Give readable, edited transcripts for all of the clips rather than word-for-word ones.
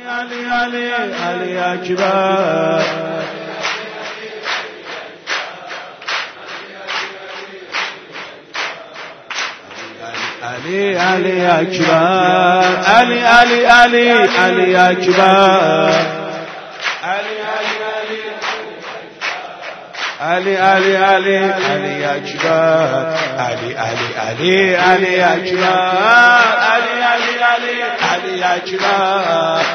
علی علی علی اکبر علی علی اکبر علی علی علی علی اکبر علی علی علی علی علی اکبر علی علی علی علی اکبر علی علی علی علی اکبر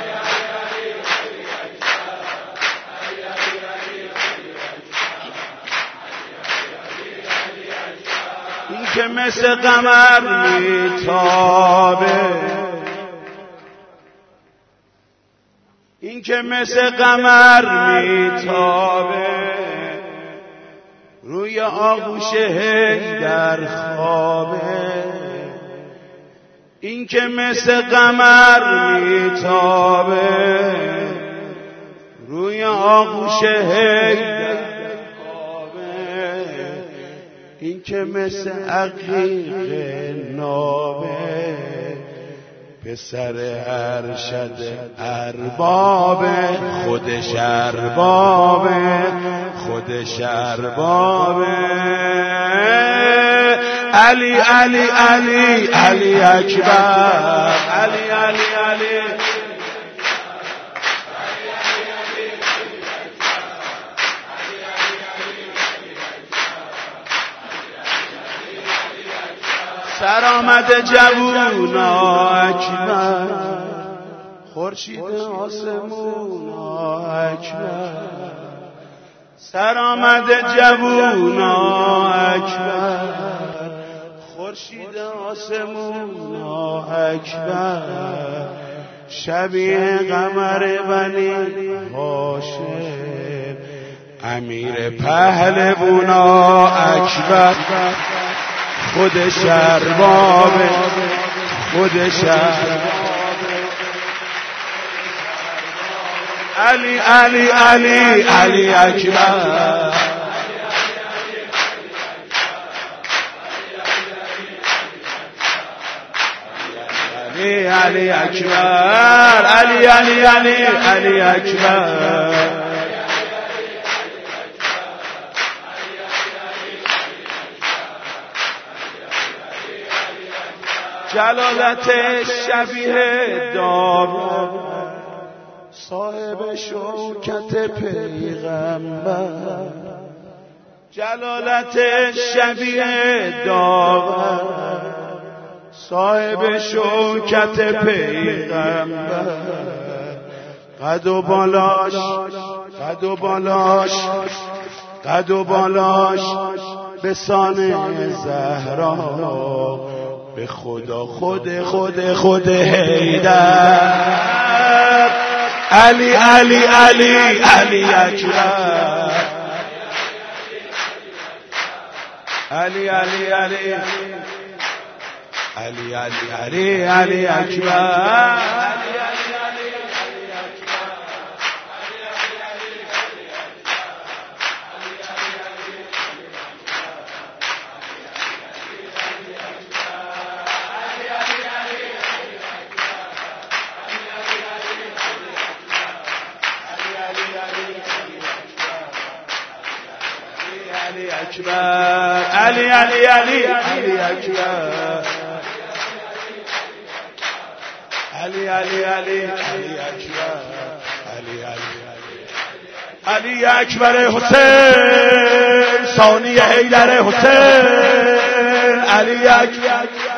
این که مثل قمر میتابه این که مثل قمر میتابه روی آغوش حیدر خوابه این که مثل قمر میتابه روی آغوش حیدر خوابه این که مثل عقیق نابه پسر ارشد اربابه خودش اربابه خودش اربابه علی علی علی علی اکبر علی علی علی سر آمد جوونا اکبر خورشید آسمونا اکبر سر آمد جوونا اکبر خورشید آسمونا اکبر شبیه قمر بنی هاشم امیر پهلوونا اکبر خودش اربابه خودش علی علی علی علی اکبر علی علی اکبر علی علی علی علی اکبر جلالت شبیه داور صاحب شوکت پیغمبر جلالت شبیه داور صاحب شوکت پیغمبر قد و بالاش قد و بالاش قد و بالاش به سان زهرا به خدا خود حیدر علی علی علی علی اکبر علی علی علی علی علی علی علی اکبر علی علی علی علی اکبر علی علی علی علی اکبر علی اکبر حسین ثانی حیدر حسین علی اکبر